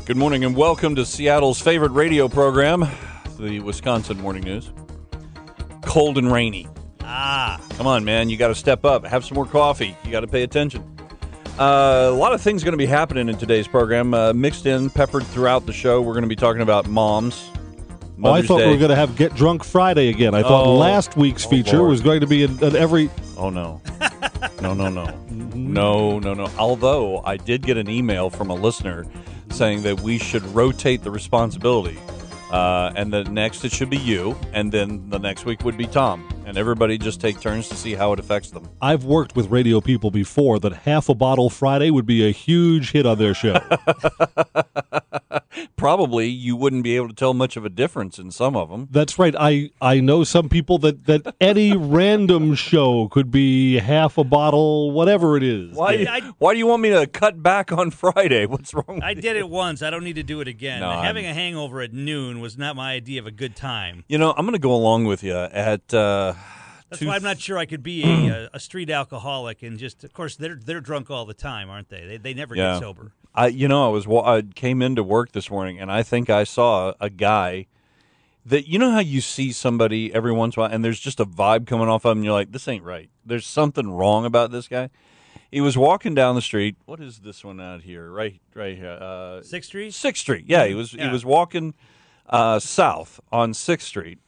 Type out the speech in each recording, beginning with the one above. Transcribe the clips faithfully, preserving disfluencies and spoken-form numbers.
Good morning and welcome to Seattle's favorite radio program, the Wisconsin Morning News. Cold and rainy. Ah. Come on, man. You got to step up. Have some more coffee. You got to pay attention. Uh, a lot of things going to be happening in today's program. Uh, mixed in, peppered throughout the show. We're going to be talking about moms. Oh, I thought Day. we were going to have Get Drunk Friday again. I thought oh, last week's oh feature Lord. was going to be in, in every... Oh, no. No, no, no. No, no, no. Although I did get an email from a listener saying that we should rotate the responsibility. Uh, and the next it should be you, and then the next week would be Tom. And everybody just take turns to see how it affects them. I've worked with radio people before that half a bottle Friday would be a huge hit on their show. Probably you wouldn't be able to tell much of a difference in some of them. That's right. I, I know some people that, that any random show could be half a bottle, whatever it is. Why, I- why do you want me to cut back on Friday? What's wrong with I you? did it once. I don't need to do it again. No, Having I'm- a hangover at noon was not my idea of a good time. You know, I'm going to go along with you at... Uh, That's two- why I'm not sure I could be a, a street alcoholic and just, of course, they're they're drunk all the time, aren't they? They, they never Yeah. get sober. I, you know, I was wa- I came into work this morning, and I think I saw a guy that, you know how you see somebody every once in a while, and there's just a vibe coming off of him, and you're like, this ain't right. There's something wrong about this guy. He was walking down the street. What is this one out here? Right, right here. Uh, Sixth Street? Sixth Street. Yeah, he was. Yeah. He was walking uh, south on Sixth Street.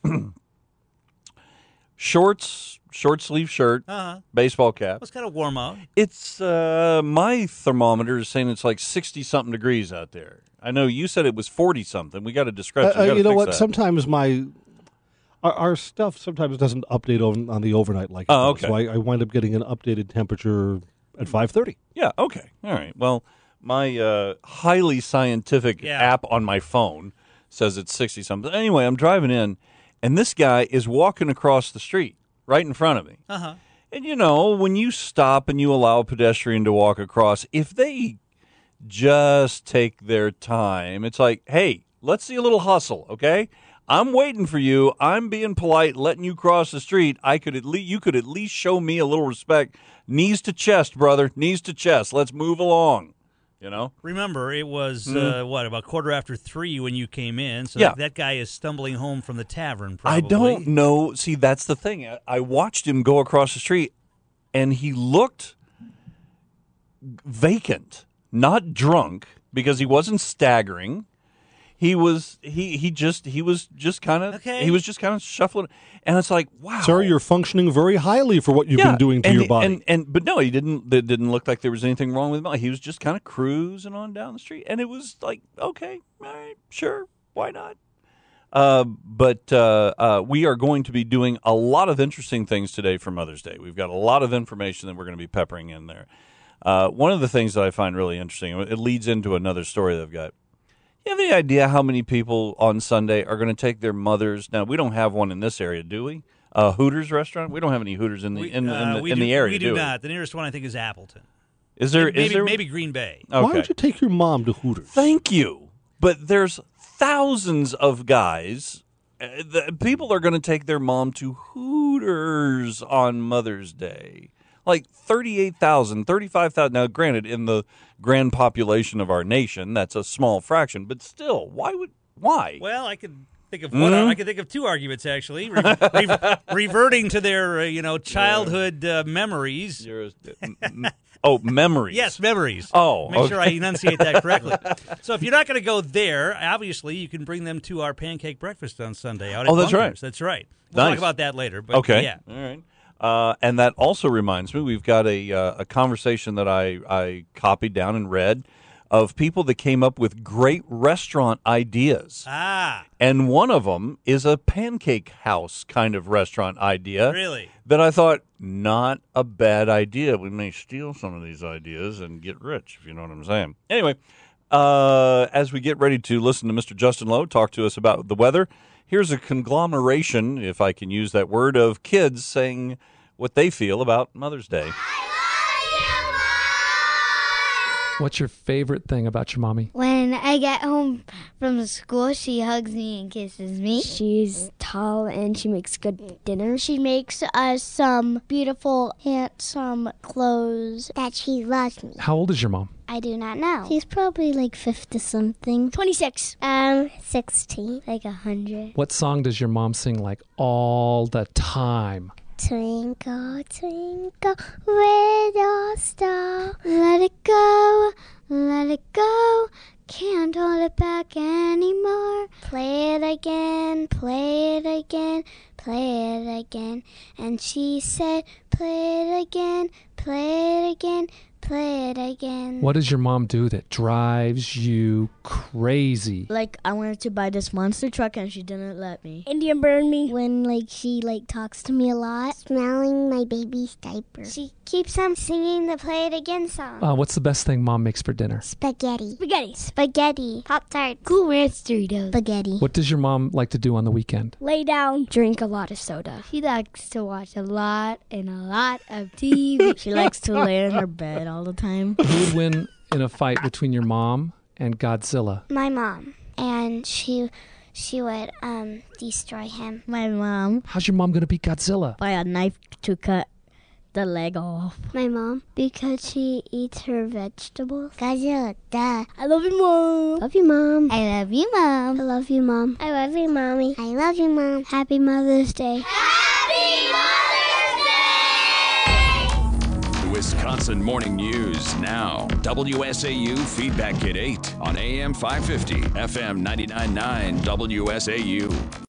Shorts, short sleeve shirt, Uh-huh. baseball cap. It's kind of warm out. It's uh, my thermometer is saying it's like sixty something degrees out there. I know you said it was forty something. We got to describe. Uh, uh, you know what? Sometimes my... Our, our stuff sometimes doesn't update on, on the overnight like it Oh, does. okay. So I, I wind up getting an updated temperature at five thirty. Yeah. Okay. All right. Well, my uh, highly scientific Yeah. app on my phone says it's sixty something. Anyway, I'm driving in, and this guy is walking across the street right in front of me. Uh-huh. And, you know, when you stop and you allow a pedestrian to walk across, if they just take their time, it's like, hey, let's see a little hustle, okay? I'm waiting for you. I'm being polite, letting you cross the street. I could at least, you could at least show me a little respect. Knees to chest, brother. Knees to chest. Let's move along, you know? Remember, it was, uh, what, about quarter after three when you came in, so Yeah. that guy is stumbling home from the tavern, probably. I don't know. See, that's the thing. I, I watched him go across the street, and he looked vacant, not drunk, because he wasn't staggering. He was he he just he was just kind of Okay. he was just kind of shuffling, and it's like, wow, Sir, you're functioning very highly for what you've Yeah, been doing to and, your body. And, and but no, he didn't. It didn't look like there was anything wrong with him. He was just kind of cruising on down the street, and it was like, okay, all right, sure, why not? Uh, but uh, uh, we are going to be doing a lot of interesting things today for Mother's Day. We've got a lot of information that we're going to be peppering in there. Uh, one of the things that I find really interesting, it leads into another story that I've got. You have any idea how many people on Sunday are going to take their mothers? Now, we don't have one in this area, do we? A Hooters restaurant? We don't have any Hooters in the We, in, the- in, uh, the, we in do, the area, we do, we? not. The nearest one, I think, is Appleton. Is there? maybe, is there? maybe Green Bay. Okay. Why don't you take your mom to Hooters? Thank you. But there's thousands of guys. Uh, the, people are going to take their mom to Hooters on Mother's Day. Like thirty-eight thousand, thirty-five thousand. Now, granted, in the grand population of our nation, that's a small fraction. But still, why would why? Well, I could think of one. I could think of two arguments actually, Re- re- reverting to their uh, you know childhood uh, memories. You're a- m- m- oh, memories. Yes, memories. Oh, make okay. sure I enunciate that correctly. So if you're not going to go there, obviously you can bring them to our pancake breakfast on Sunday. Out at Oh, that's Bunkers. right. That's right. We'll Nice. talk about that later. But Okay. Yeah. All right. Uh, and that also reminds me, we've got a uh, a conversation that I, I copied down and read of people that came up with great restaurant ideas. Ah, And one of them is a pancake house kind of restaurant idea. really? That I thought, not a bad idea. We may steal some of these ideas and get rich, if you know what I'm saying. Anyway, uh, as we get ready to listen to Mister Justin Lowe talk to us about the weather, here's a conglomeration, if I can use that word, of kids saying what they feel about Mother's Day. What's your favorite thing about your mommy? When I get home from school, she hugs me and kisses me. She's tall and she makes good dinner. She makes us some beautiful, handsome clothes. That she loves me. How old is your mom? I do not know. She's probably like fifty something. twenty-six. Um, sixteen. Like a hundred. What song does your mom sing like all the time? Twinkle, twinkle, little star. Let it go, let it go. Can't hold it back anymore. Play it again, play it again, play it again. And she said, play it again, play it again, play it again. What does your mom do that drives you crazy? Like, I wanted to buy this monster truck and she didn't let me. Indian burn me. When, like, she, like, talks to me a lot. Smelling my baby's diaper. She keeps on singing the play it again song. Uh, what's the best thing mom makes for dinner? Spaghetti. Spaghetti. Spaghetti. Pop-Tarts. Cool Ranch Doritos. Spaghetti. What does your mom like to do on the weekend? Lay down. Drink a lot of soda. She likes to watch a lot and a lot of T V. She likes to lay in her bed all the time. Who would win in a fight between your mom and Godzilla? My mom. And she she would um destroy him. My mom. How's your mom going to beat Godzilla? By a knife to cut the leg off. My mom. Because she eats her vegetables. Godzilla, duh. I love you, Mom. Love you, Mom. I love you, Mom. I love you, Mom. I love you, Mommy. I love you, Mom. Happy Mother's Day. Happy Mother's Day! Wisconsin Morning News now. W S A U Feedback Kit eight on A M five fifty, F M ninety-nine point nine W S A U.